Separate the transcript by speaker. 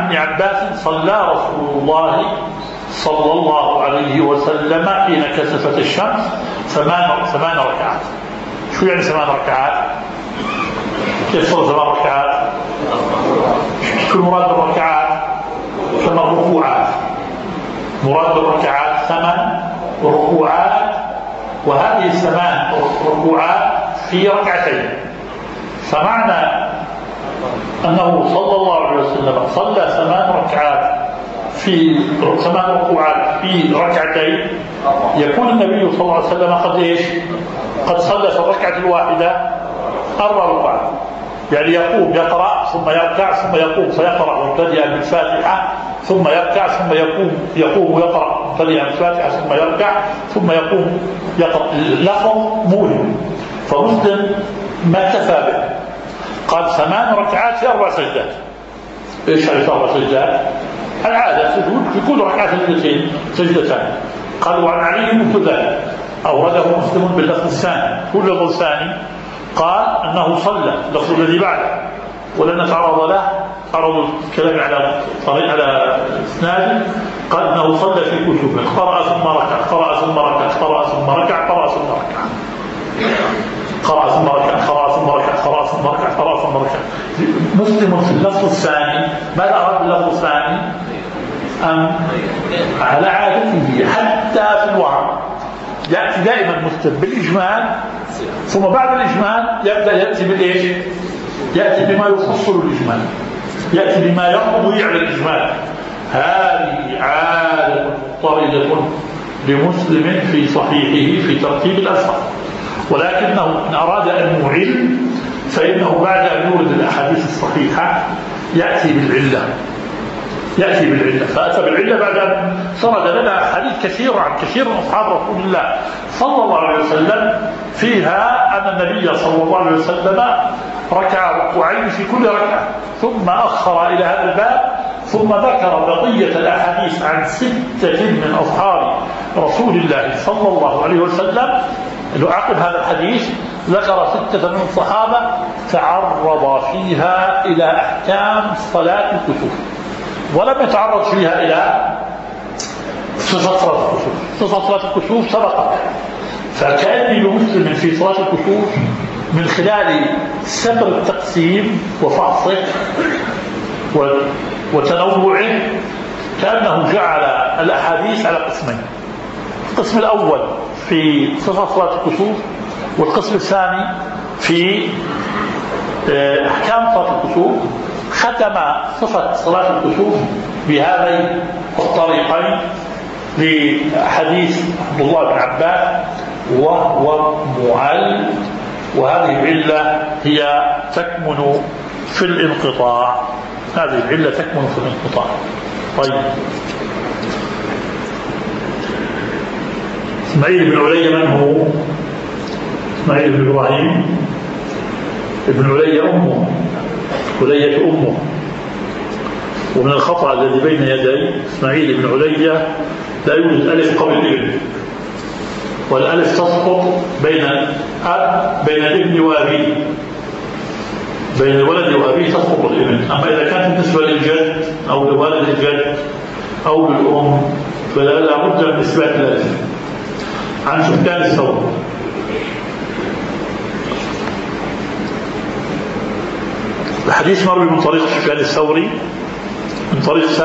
Speaker 1: ابن عباس صلى رسول الله صلى الله عليه وسلم حين كسفت الشمس 8 ركعات. شو يعني 8 ركعات؟ كيف صار 8 ركعات؟ شو مراد بالركعات؟ 8 ركوعات. مراد بالركعات 8 ركوعات، وهذه 8 ركوعات في ركعتين. فمعنى أنه صلى الله عليه وسلم صلى 8 ركعات في 8 ركوعات في ركعتين، يكون النبي صلى الله عليه وسلم قد صلى في الركعة الواحدة 4 ركعات. يعني يقوم يقرأ ثم يركع ثم يقوم فيقرأ مبتدئا بالفاتحة ثم يركع ثم يقوم ويقرأ مبتدئا بالفاتحة ثم يركع ثم يقوم يقرأ. لفظ مهم، فمسلم ما كفى به، قال 8 ركعات في 4 سجدات. ايش يعني 4 سجدات؟ العادة سجود في كل ركعة سجدتان. قال وعن علي مثل ذلك، أورده مسلم باللفظ الثاني. كل لفظ ثاني قال أنه صلى اللفظ الذي بعده، ولن نتعرض له، عرض الكلام على اسناده. قال أنه صلى في كتب، قرأ ثم ركع، قرأ ثم ركع، قرأ ثم ركع، قرأ ثم ركع، قرأ ثم ركع، قرأ ثم ركع، قرأ ثم ركع، قرأ ثم ركع. مسلم في اللفظ الثاني. ماذا أراد باللفظ الثاني؟ على عادته حتى في الوعظ يأتي دائما مسلم بالإجمال، ثم بعد الإجمال يبدأ يأتي بالإيش؟ يأتي بما يفصل الإجمال، يأتي بما يقضي على الإجمال. هذه عادة طريقة لمسلم في صحيحه في ترتيب الأسفار، ولكنه إن أراد أن يعل فإنه بعد أن يورد الأحاديث الصحيحة يأتي بالعلة، فأتى بالعلة بعد أن سرد لنا حديث كثير عن كثير من أصحاب رسول الله صلى الله عليه وسلم فيها أن النبي صلى الله عليه وسلم ركع ركوعين في كل ركعة، ثم أخر إلى هذا الباب، ثم ذكر بقية الأحاديث عن 6 من أصحاب رسول الله صلى الله عليه وسلم. عقب هذا الحديث ذكر 6 من الصحابة تعرض فيها إلى أحكام صلاة الكسوف، ولم يتعرض فيها إلى صفة صلاة الكسوف. صفة صلاة الكسوف سبقت، فكأني بمسلم في صلاة الكسوف من خلال سبر التقسيم وفحصه وتنوعه كأنه جعل الأحاديث على قسمين: القسم الأول في صفة صلاة الكسوف، والقسم الثاني في أحكام صلاة الكسوف. ختم صفة صلاة الكسوف بهذين الطريقين لحديث عبد الله بن عباس وهو معل، وهذه العلة هي تكمن في الانقطاع. هذه العلة تكمن في الانقطاع. طيب، إسماعيل بن علي من هو؟ إسماعيل بن إبراهيم ابن علي أمه، علية أمه. ومن الخطأ الذي بين يدي إسماعيل بن علي لا يوجد ألف قبل الابن، والألف تسقط بين الابن وأبيه، بين الولد وأبيه تسقط الابن. أما إذا كانت بالنسبة للجد أو لوالد الجد أو للأم فلا بد من إثبات الألف. عن سفيان الثوري الحديث مروي من طريق سفيان الثوري من طريق